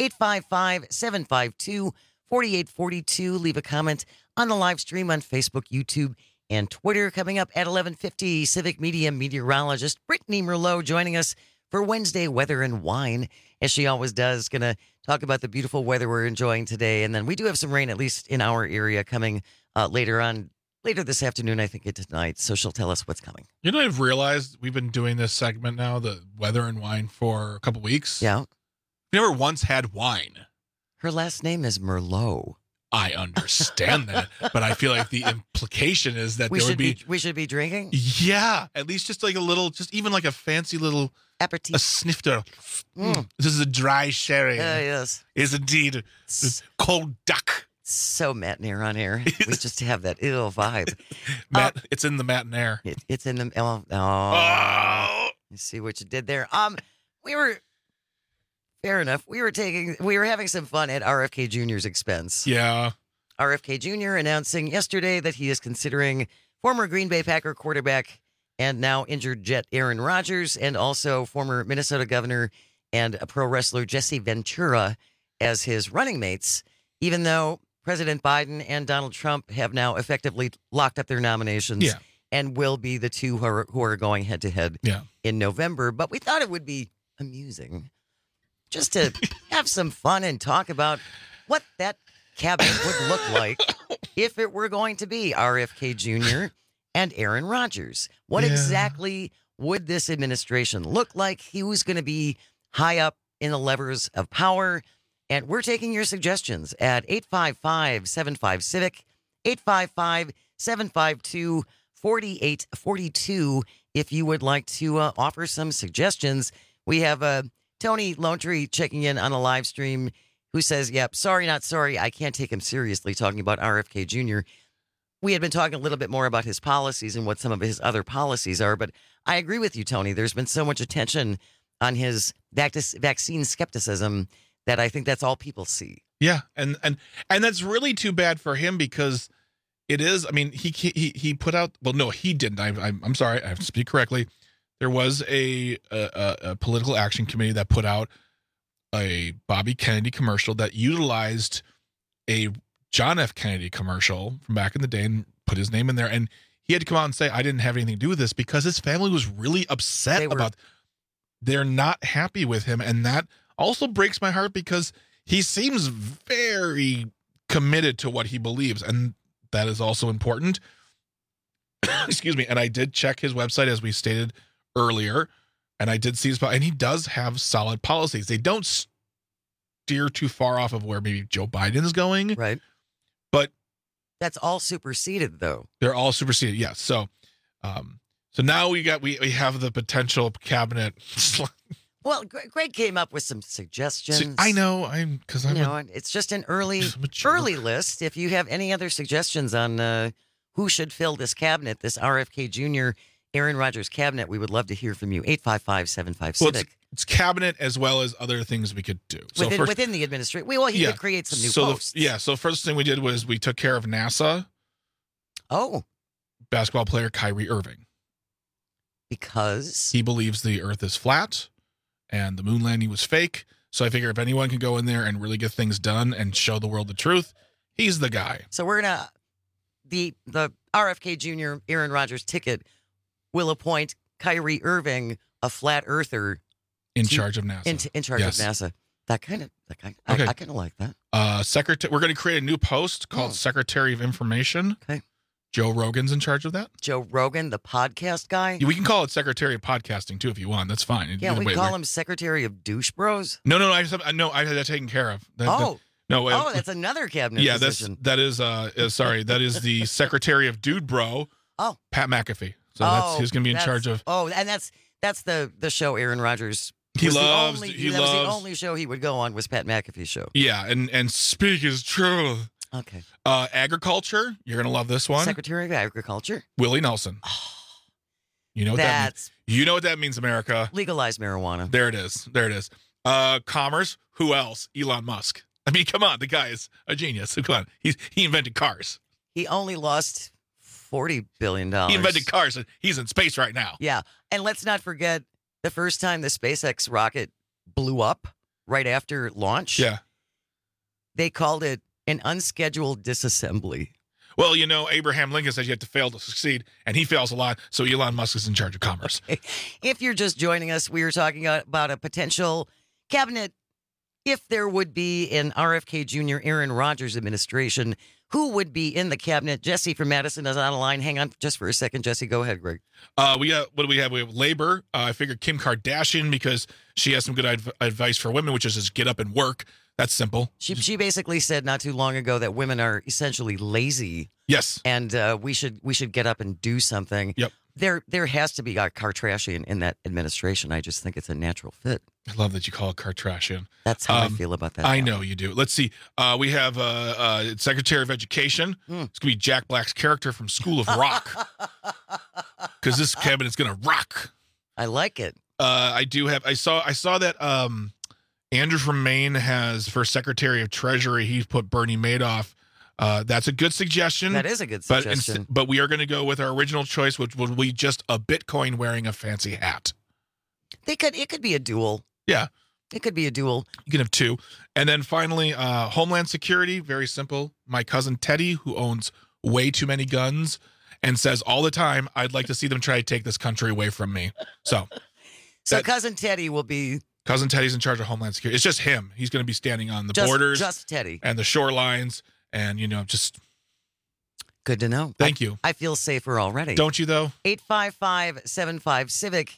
855-752-4842. Leave a comment on the live stream on Facebook, YouTube, and Twitter. Coming up at 11:50, Civic Media meteorologist Brittany Merlot joining us for Wednesday Weather and Wine, as she always does. Going to talk about the beautiful weather we're enjoying today. And then we do have some rain, at least in our area, coming later this afternoon, I think it's tonight. So she'll tell us what's coming. You know, I've realized we've been doing this segment now, the Weather and Wine, for a couple weeks. Yeah. We never once had wine. Her last name is Merlot. I understand that, but I feel like the implication is that we there would be we should be drinking. Yeah, at least just like a little, just even like a fancy little aperitif, a snifter. This is a dry sherry. Yes, is indeed cold duck. So Matt Nair on air. We just have that ill vibe. Matt, it's in the Matt Nair. It's in the oh. You see what you did there. We were. Fair enough. We were having some fun at RFK Jr.'s expense. Yeah. RFK Jr. announcing yesterday that he is considering former Green Bay Packer quarterback and now injured Jet Aaron Rodgers, and also former Minnesota governor and a pro wrestler Jesse Ventura as his running mates, even though President Biden and Donald Trump have now effectively locked up their nominations and will be the two who are going head-to-head in November. But we thought it would be amusing just to have some fun and talk about what that cabinet would look like if it were going to be RFK Jr. and Aaron Rodgers. What exactly would this administration look like? Who's going to be high up in the levers of power? And we're taking your suggestions at 855-75-CIVIC, 855-752-4842 if you would like to offer some suggestions. We have Tony Lonetree checking in on a live stream who says, yep, sorry, not sorry. I can't take him seriously talking about RFK Jr. We had been talking a little bit more about his policies and what some of his other policies are. But I agree with you, Tony. There's been so much attention on his vaccine skepticism that I think that's all people see. Yeah. And that's really too bad for him, because it is. I mean, he put out. Well, no, he didn't. I'm sorry. I have to speak correctly. There was a political action committee that put out a Bobby Kennedy commercial that utilized a John F. Kennedy commercial from back in the day and put his name in there. And he had to come out and say, I didn't have anything to do with this, because his family was really upset about. They're not happy with him. And that also breaks my heart, because he seems very committed to what he believes. And that is also important. Excuse me. And I did check his website, as we stated earlier, and I did see his, and he does have solid policies. They don't steer too far off of where maybe Joe Biden is going. Right. But that's all superseded, though. They're all superseded. Yes. So, so now we have the potential cabinet. Well, Greg came up with some suggestions. I know. It's just an early list. If you have any other suggestions on who should fill this cabinet, this RFK Jr., Aaron Rodgers cabinet, we would love to hear from you. 855-75-CIVIC. Well, it's cabinet as well as other things we could do. So within the administration. He could create some new posts. So first thing we did was we took care of NASA. Oh. Basketball player Kyrie Irving. Because? He believes the earth is flat and the moon landing was fake. So I figure if anyone can go in there and really get things done and show the world the truth, he's the guy. So we're going to, the RFK Jr. Aaron Rodgers ticket will appoint Kyrie Irving, a flat earther, in charge of NASA. In charge of NASA. I kind of like that. We're going to create a new post called Secretary of Information. Okay. Joe Rogan's in charge of that. Joe Rogan, the podcast guy. Yeah, we can call it Secretary of Podcasting too if you want. That's fine. Yeah, we call him Secretary of Douche Bros. No. I had that taken care of. That's another cabinet position. That is the Secretary of Dude Bro. Oh, Pat McAfee. So he's going to be in charge of. Oh, and that's the show Aaron Rodgers. That was the only show he would go on was Pat McAfee's show. Yeah, and speak his truth. Okay. Agriculture. You're going to love this one. Secretary of Agriculture. Willie Nelson. You know what that means? You know what that means, America. Legalize marijuana. There it is. There it is. Commerce. Who else? Elon Musk. I mean, come on. The guy is a genius. Come on. He invented cars. He only lost $40 billion. He invented cars, and he's in space right now. Yeah. And let's not forget the first time the SpaceX rocket blew up right after launch. Yeah. They called it an unscheduled disassembly. Well, you know, Abraham Lincoln says you have to fail to succeed, and he fails a lot, so Elon Musk is in charge of commerce. Okay. If you're just joining us, we were talking about a potential cabinet, if there would be an RFK Jr. Aaron Rodgers administration, who would be in the cabinet? Jesse from Madison is on the line. Hang on just for a second, Jesse. Go ahead, Greg. We got, what do we have? We have labor. I figured Kim Kardashian, because she has some good advice for women, which is just get up and work. That's simple. She basically said not too long ago that women are essentially lazy. Yes. And we should get up and do something. Yep. There has to be a Kardashian in that administration. I just think it's a natural fit. I love that you call it Kardashian. That's how I feel about that. I know you do. Let's see. We have Secretary of Education. It's going to be Jack Black's character from School of Rock. Because this cabinet's going to rock. I like it. I saw that Andrew from Maine has, for Secretary of Treasury, he's put Bernie Madoff. That's a good suggestion. That is a good suggestion. But we are going to go with our original choice, which will be just a Bitcoin wearing a fancy hat. It could be a duel. Yeah. It could be a duel. You can have two. And then finally, Homeland Security, very simple. My cousin Teddy, who owns way too many guns and says all the time, I'd like to see them try to take this country away from me. So Cousin Teddy will be... Cousin Teddy's in charge of Homeland Security. It's just him. He's going to be standing on the borders. Just Teddy. And the shorelines. And, just... Good to know. Thank you. I feel safer already. Don't you, though? 855-75-CIVIC.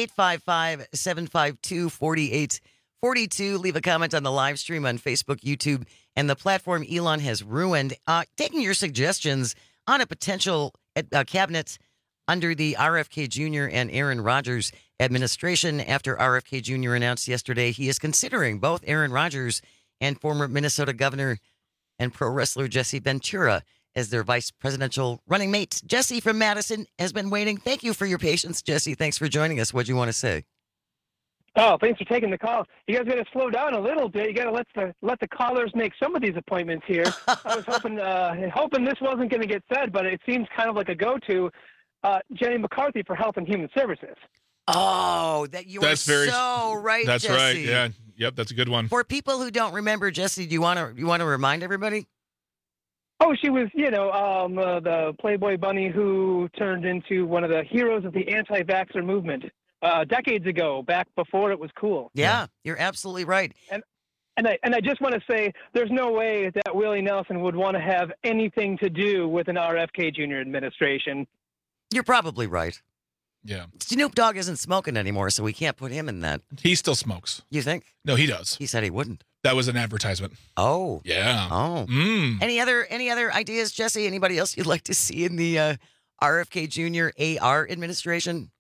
855-752-4842. Leave a comment on the live stream on Facebook, YouTube, and the platform Elon has ruined. Taking your suggestions on a potential cabinet under the RFK Jr. and Aaron Rodgers administration after RFK Jr. announced yesterday he is considering both Aaron Rodgers and former Minnesota governor and pro wrestler Jesse Ventura as their vice presidential running mate. Jesse from Madison has been waiting. Thank you for your patience, Jesse. Thanks for joining us. What do you want to say? Oh, thanks for taking the call. You guys got to slow down a little bit. You got to let the callers make some of these appointments here. I was hoping this wasn't going to get said, but it seems kind of like a go-to. Jenny McCarthy for Health and Human Services. Oh, so right, That's Jesse. right. Yeah. Yep. That's a good one. For people who don't remember, Jesse, do you want to remind everybody? Oh, she was, the Playboy bunny who turned into one of the heroes of the anti-vaxxer movement decades ago, back before it was cool. Yeah, you're absolutely right. And I just want to say, there's no way that Willie Nelson would want to have anything to do with an RFK Jr. administration. You're probably right. Yeah. Snoop Dogg isn't smoking anymore, so we can't put him in that. He still smokes. You think? No, he does. He said he wouldn't. That was an advertisement. Oh. Yeah. Oh. Any other ideas, Jesse? Anybody else you'd like to see in the RFK Jr. AR administration?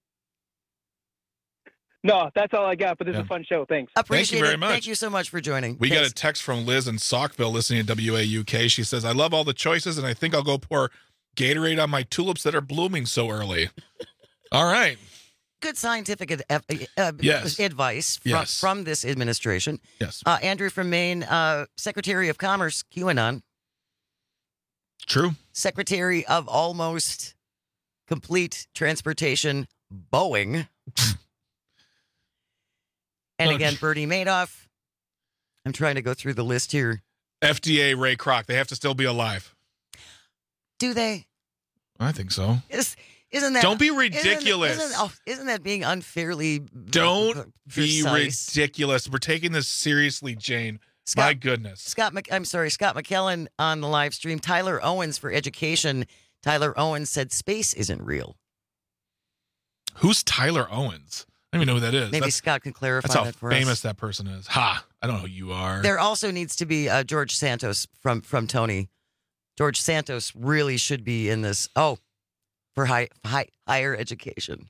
No, that's all I got, but this is a fun show. Thanks. Appreciate Thank you very much. Thank you so much for joining. We got a text from Liz in Saukville listening to WAUK. She says, I love all the choices, and I think I'll go pour Gatorade on my tulips that are blooming so early. All right. Good scientific Yes. advice Yes. from this administration. Yes. Andrew from Maine, Secretary of Commerce, QAnon. True. Secretary of Almost Complete Transportation, Boeing. And again, Bernie Madoff. I'm trying to go through the list here. FDA, Ray Kroc. They have to still be alive. Do they? I think so. Isn't that? Don't be ridiculous. Isn't that being unfairly? Don't be precise? ridiculous. We're taking this seriously, Jane. My goodness. Scott McKellen on the live stream. Tyler Owens for education. Tyler Owens said space isn't real. Who's Tyler Owens? I don't even know who that is. Maybe Scott can clarify that's that for us. That's how famous us. that person is. Ha! I don't know who you are. There also needs to be George Santos from Tony. George Santos really should be in this. Oh, for higher education.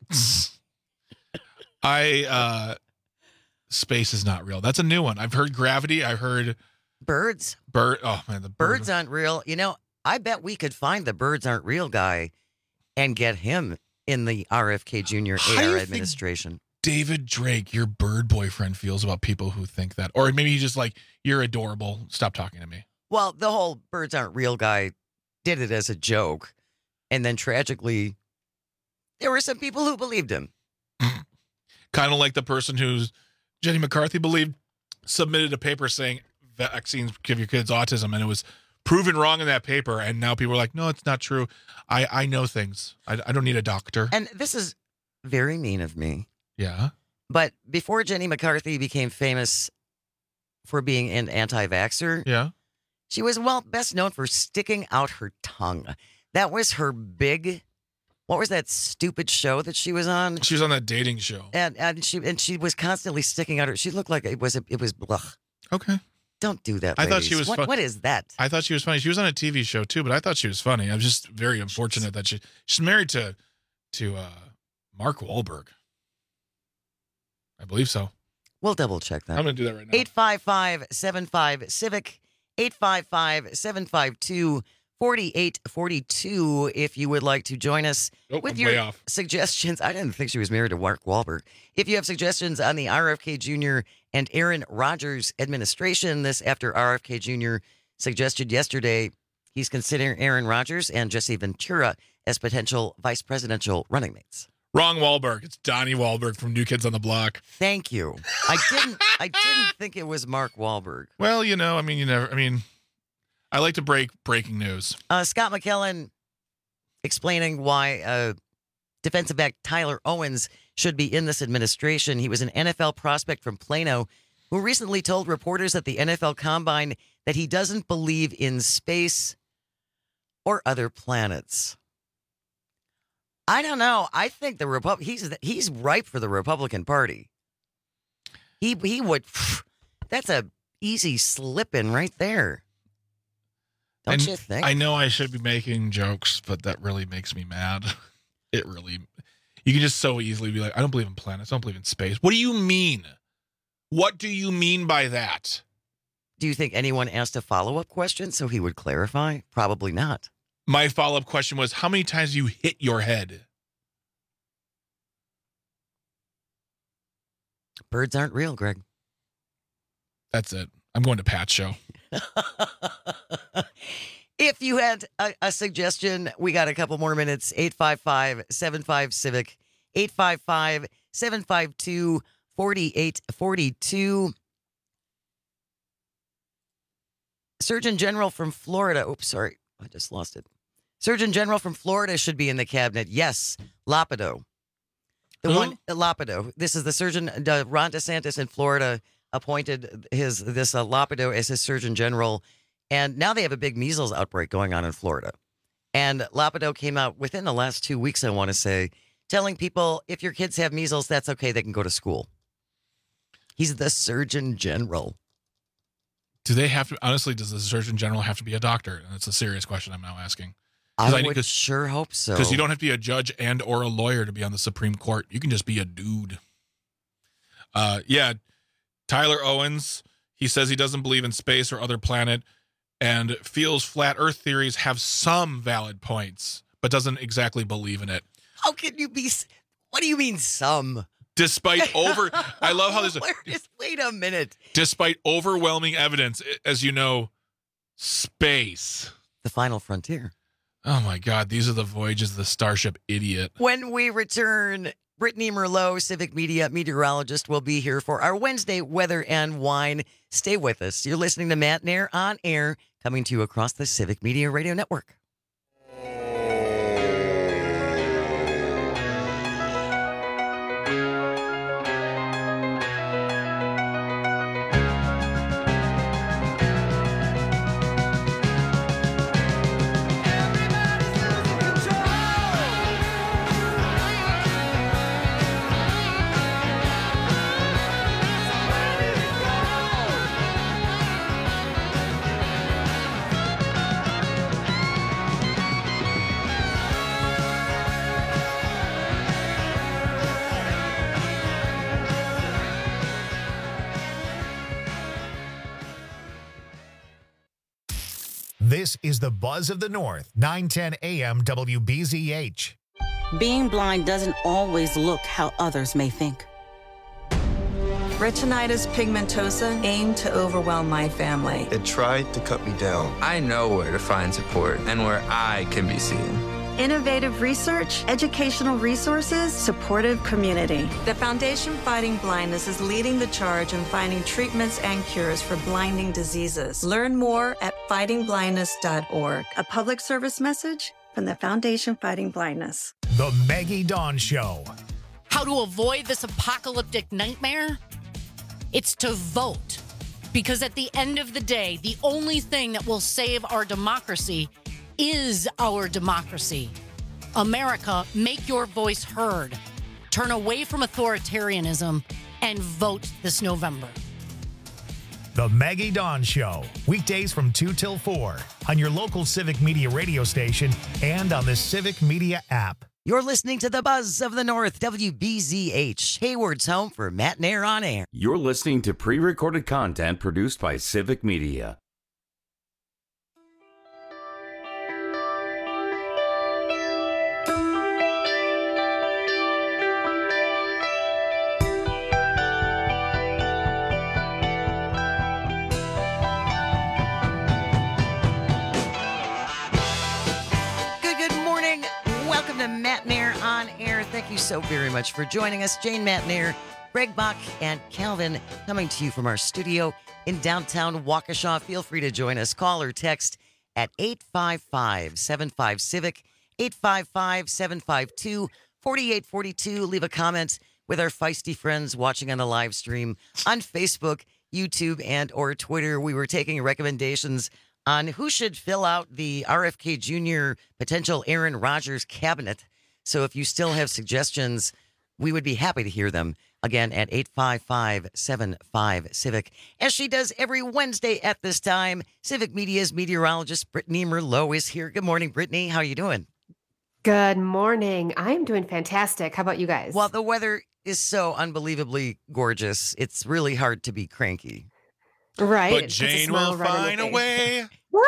Space is not real. That's a new one. I've heard gravity. I've heard birds. Oh man, the birds aren't real. I bet we could find the birds aren't real guy and get him in the RFK Jr. AR administration. David Drake, your bird boyfriend, feels about people who think that. Or maybe he's just like, you're adorable. Stop talking to me. Well, the whole birds aren't real guy did it as a joke. And then tragically, there were some people who believed him. Kind of like the person who's Jenny McCarthy believed submitted a paper saying vaccines give your kids autism, and it was proven wrong in that paper. And now people are like, no, it's not true. I know things. I don't need a doctor. And this is very mean of me. Yeah. But before Jenny McCarthy became famous for being an anti-vaxxer, yeah, she was, best known for sticking out her tongue. That was her big, what was that stupid show that she was on? She was on that dating show. And she was constantly sticking out her, she looked like it was blech. Okay. Don't do that, I ladies. thought she was funny. What is that? I thought she was funny. She was on a TV show too, but I thought she was funny. I was just very unfortunate that she's married to Mark Wahlberg. I believe so. We'll double check that. I'm going to do that right now. 855-75-CIVIC, 855-752-4842 if you would like to join us with your suggestions. I didn't think she was married to Mark Wahlberg. If you have suggestions on the RFK Jr. and Aaron Rodgers administration, this after RFK Jr. suggested yesterday he's considering Aaron Rodgers and Jesse Ventura as potential vice presidential running mates. Wrong Wahlberg. It's Donnie Wahlberg from New Kids on the Block. Thank you. I didn't think it was Mark Wahlberg. Well, you never. I like to break breaking news. Scott McKellen explaining why defensive back Tyler Owens should be in this administration. He was an NFL prospect from Plano who recently told reporters at the NFL Combine that he doesn't believe in space or other planets. I don't know. I think he's ripe for the Republican Party. He would. That's a easy slip in right there. Don't you think? I know I should be making jokes, but that really makes me mad. It really. You can just so easily be like, I don't believe in planets. I don't believe in space. What do you mean? What do you mean by that? Do you think anyone asked a follow-up question so he would clarify? Probably not. My follow-up question was, how many times you hit your head? Birds aren't real, Greg. That's it. I'm going to Pat's show. If you had a suggestion, we got a couple more minutes. 855-75-CIVIC, 855-752-4842. Surgeon General from Florida. Oops, sorry. I just lost it. Surgeon General from Florida should be in the cabinet. Yes, Loppido. Loppido. This is the surgeon. Ron DeSantis in Florida appointed this Loppido as his Surgeon General. And now they have a big measles outbreak going on in Florida. And Loppido came out within the last 2 weeks, I want to say, telling people if your kids have measles, that's okay. They can go to school. He's the Surgeon General. Do they have to, honestly, does the Surgeon General have to be a doctor? That's a serious question I'm now asking. I would sure hope so. Because you don't have to be a judge and or a lawyer to be on the Supreme Court. You can just be a dude. Yeah, Tyler Owens, he says he doesn't believe in space or other planet and feels flat Earth theories have some valid points, but doesn't exactly believe in it. How can you be? What do you mean some? Despite I love how this. Wait a minute. Despite overwhelming evidence, as you know, space. The final frontier. Oh my God, these are the voyages of the Starship Idiot. When we return, Brittany Merlot, Civic Media meteorologist, will be here for our Wednesday Weather and Wine. Stay with us. You're listening to Matt Nair on air, coming to you across the Civic Media Radio Network. This is the Buzz of the North, 910 AM WBZH. Being blind doesn't always look how others may think. Retinitis pigmentosa aimed to overwhelm my family. It tried to cut me down. I know where to find support and where I can be seen. Innovative research, educational resources, supportive community. The Foundation Fighting Blindness is leading the charge in finding treatments and cures for blinding diseases. Learn more at fightingblindness.org. A public service message from the Foundation Fighting Blindness. The Maggie Dawn Show. How to avoid this apocalyptic nightmare? It's to vote. Because at the end of the day, the only thing that will save our democracy is our democracy. America, make your voice heard. Turn away from authoritarianism and vote this November. The Maggie Dawn Show. Weekdays from 2 till 4 on your local Civic Media radio station and on the Civic Media app. You're listening to the Buzz of the North, WBZH, Hayward's home for Matt and Air on Air. You're listening to pre-recorded content produced by Civic Media. Matt and Air on Air. Thank you so very much for joining us. Jane, Matt and Air, Greg Bach, and Calvin coming to you from our studio in downtown Waukesha. Feel free to join us. Call or text at 855-75-CIVIC, 855-752-4842. Leave a comment with our feisty friends watching on the live stream on Facebook, YouTube, and or Twitter. We were taking recommendations on who should fill out the RFK Jr. potential Aaron Rodgers cabinet. So if you still have suggestions, we would be happy to hear them. Again, at 855-75-CIVIC. As she does every Wednesday at this time, Civic Media's meteorologist Brittany Merlot is here. Good morning, Brittany. How are you doing? Good morning. I'm doing fantastic. How about you guys? Well, the weather is so unbelievably gorgeous. It's really hard to be cranky. Right. But Jane will find a way.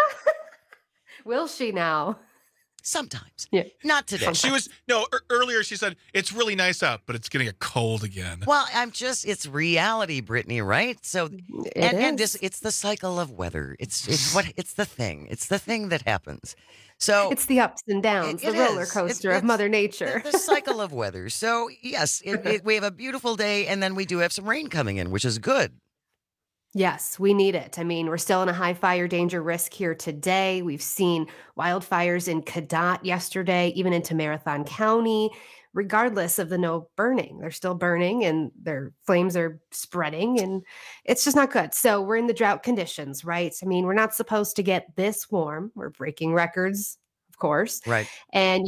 Will she now? Sometimes. Yeah. Not today. She was, earlier she said, it's really nice out, but it's going to get cold again. Well, it's reality, Brittany, right? So, and it's the cycle of weather. It's the thing. It's the thing that happens. So it's the ups and downs, the roller coaster of Mother Nature. The cycle of weather. So yes, we have a beautiful day, and then we do have some rain coming in, which is good. Yes, we need it. I mean, we're still in a high fire danger risk here today. We've seen wildfires in Cadott yesterday, even into Marathon County. Regardless of the no burning, they're still burning and their flames are spreading, and it's just not good. So we're in the drought conditions, right? I mean, we're not supposed to get this warm. We're breaking records, of course. Right. And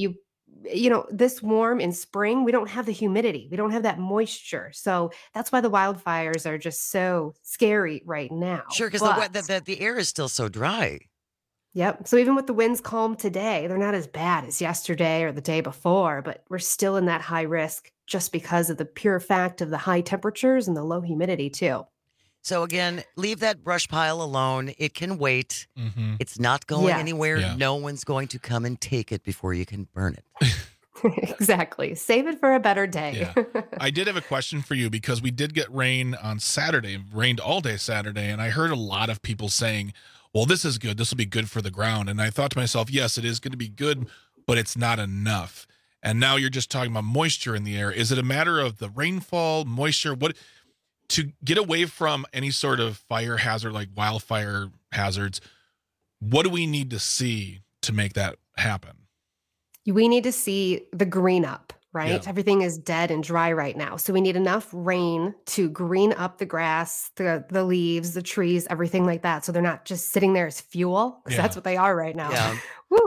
this warm in spring, we don't have the humidity. We don't have that moisture. So that's why the wildfires are just so scary right now. Sure, because the air is still so dry. Yep. So even with the winds calm today, they're not as bad as yesterday or the day before, but we're still in that high risk just because of the pure fact of the high temperatures and the low humidity too. So again, leave that brush pile alone. It can wait. Mm-hmm. It's not going Yes. anywhere. Yeah. No one's going to come and take it before you can burn it. Exactly. Save it for a better day. Yeah. I did have a question for you because we did get rain on Saturday. It rained all day Saturday, and I heard a lot of people saying, well, this is good. This will be good for the ground. And I thought to myself, yes, it is going to be good, but it's not enough. And now you're just talking about moisture in the air. Is it a matter of the rainfall, moisture? What to get away from any sort of fire hazard like wildfire hazards? What do we need to see to make that happen? We need to see the green up, right? Yeah. Everything is dead and dry right now. So we need enough rain to green up the grass, the leaves, the trees, everything like that. So they're not just sitting there as fuel, because that's what they are right now. Yeah. Woo.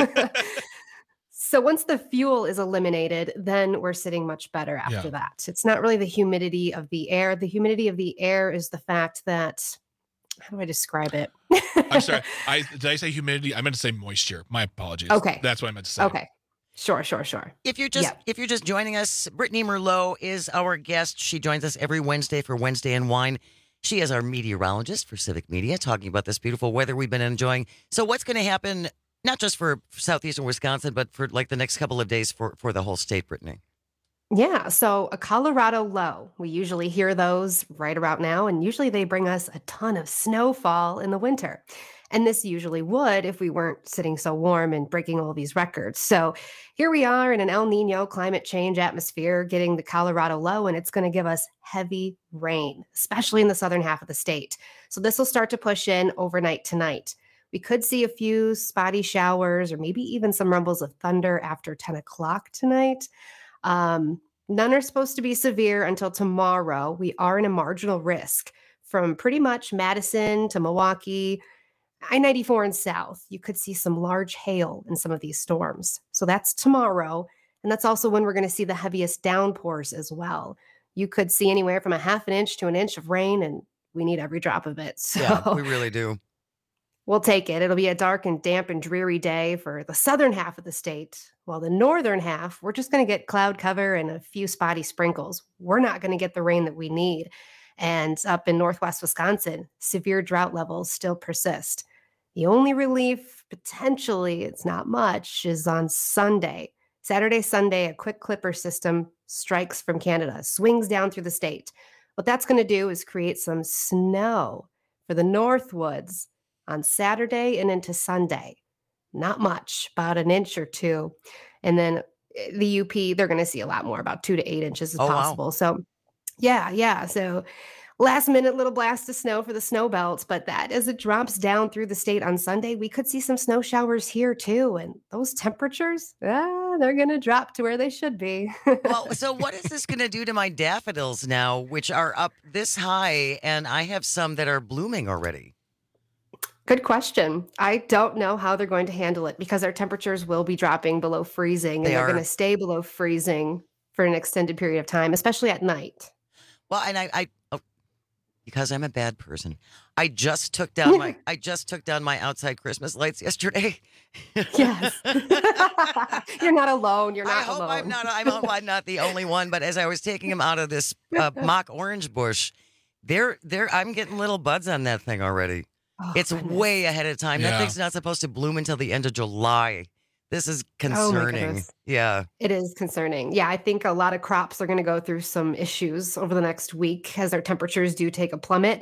So once the fuel is eliminated, then we're sitting much better after that. It's not really the humidity of the air. The humidity of the air is the fact that, how do I describe it? I'm sorry. Did I say humidity? I meant to say moisture. My apologies. Okay. That's what I meant to say. Okay. Sure. If you're just joining us, Brittany Merlot is our guest. She joins us every Wednesday for Wednesday in Wine. She is our meteorologist for Civic Media, talking about this beautiful weather we've been enjoying. So what's going to happen Not just for southeastern Wisconsin, but for like the next couple of days for the whole state, Brittany. Yeah, so a Colorado low. We usually hear those right about now, and usually they bring us a ton of snowfall in the winter. And this usually would if we weren't sitting so warm and breaking all these records. So here we are in an El Nino climate change atmosphere, getting the Colorado low, and it's going to give us heavy rain, especially in the southern half of the state. So this will start to push in overnight tonight. We could see a few spotty showers or maybe even some rumbles of thunder after 10 o'clock tonight. None are supposed to be severe until tomorrow. We are in a marginal risk from pretty much Madison to Milwaukee, I-94 and south. You could see some large hail in some of these storms. So that's tomorrow. And that's also when we're going to see the heaviest downpours as well. You could see anywhere from a half an inch to an inch of rain, and we need every drop of it. So yeah, we really do. We'll take it. It'll be a dark and damp and dreary day for the southern half of the state. While the northern half, we're just going to get cloud cover and a few spotty sprinkles. We're not going to get the rain that we need. And up in northwest Wisconsin, severe drought levels still persist. The only relief, potentially, it's not much, is on Sunday. Saturday, Sunday, a quick clipper system strikes from Canada, swings down through the state. What that's going to do is create some snow for the Northwoods on Saturday and into Sunday. Not much, about an inch or two. And then the UP, they're going to see a lot more, about 2 to 8 inches as possible. Wow. So yeah. So last minute little blast of snow for the snow belts, but that as it drops down through the state on Sunday, we could see some snow showers here too. And those temperatures, they're going to drop to where they should be. Well, so what is this going to do to my daffodils now, which are up this high, and I have some that are blooming already? Good question. I don't know how they're going to handle it because our temperatures will be dropping below freezing, and they're going to stay below freezing for an extended period of time, especially at night. Well, and I because I'm a bad person, I just took down my outside Christmas lights yesterday. Yes. You're not alone. You're not alone. I hope I'm not the only one, but as I was taking them out of this mock orange bush, I'm getting little buds on that thing already. Oh, it's way ahead of time. Yeah. That thing's not supposed to bloom until the end of July. This is concerning. Yeah. It is concerning. Yeah, I think a lot of crops are going to go through some issues over the next week as our temperatures do take a plummet.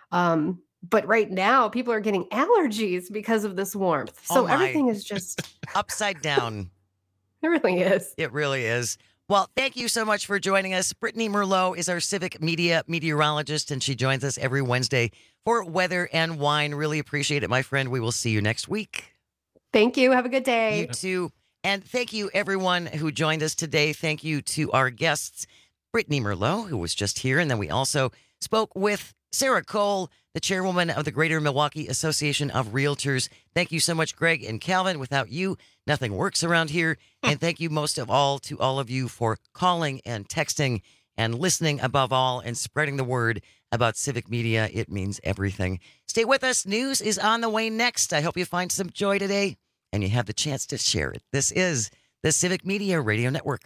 But right now, people are getting allergies because of this warmth. So everything is just upside down. It really is. It really is. Well, thank you so much for joining us. Brittany Merlot is our civic media meteorologist, and she joins us every Wednesday for Weather and Wine. Really appreciate it, my friend. We will see you next week. Thank you. Have a good day. You too. And thank you, everyone who joined us today. Thank you to our guests, Brittany Merlot, who was just here. And then we also spoke with Sarah Cole, the chairwoman of the Greater Milwaukee Association of Realtors. Thank you so much, Greg and Calvin. Without you, nothing works around here. And thank you most of all to all of you for calling and texting and listening above all and spreading the word about civic media. It means everything. Stay with us. News is on the way next. I hope you find some joy today and you have the chance to share it. This is the Civic Media Radio Network.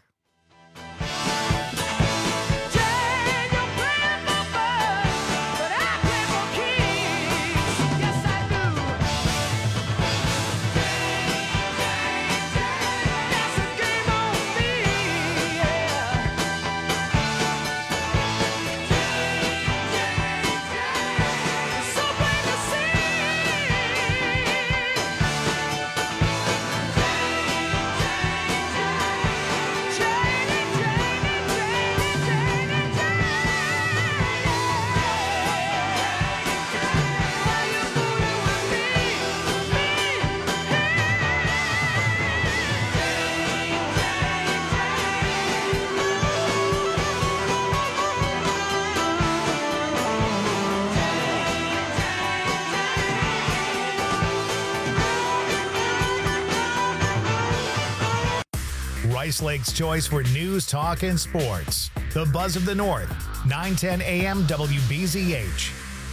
Rice Lake's choice for news, talk, and sports. The Buzz of the North, 9:10 a.m. WBZH.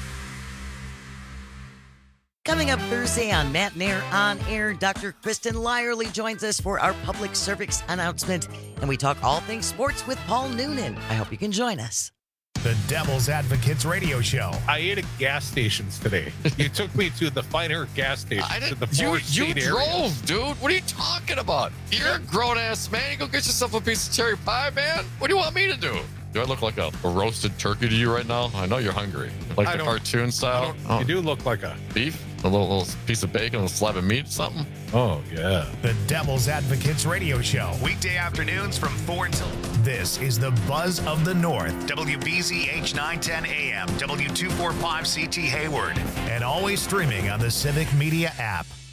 Coming up Thursday on Matt Nair On Air, Dr. Kristen Lyerly joins us for our public service announcement, and we talk all things sports with Paul Noonan. I hope you can join us. The Devil's Advocates Radio Show. I ate at gas stations today. You took me to the finer gas stations in the Forest You State area. drove, dude. What are you talking about? You're a grown-ass man. You go get yourself a piece of cherry pie, man. What do you want me to do? Do I look like a roasted turkey to you right now? I know you're hungry. Like the cartoon style? You do look like a beef? A little piece of bacon, a slab of meat, something? Oh, yeah. The Devil's Advocates Radio Show. Weekday afternoons from 4 until... This is the Buzz of the North. WBZH 910 AM, W245CT Hayward. And always streaming on the Civic Media app.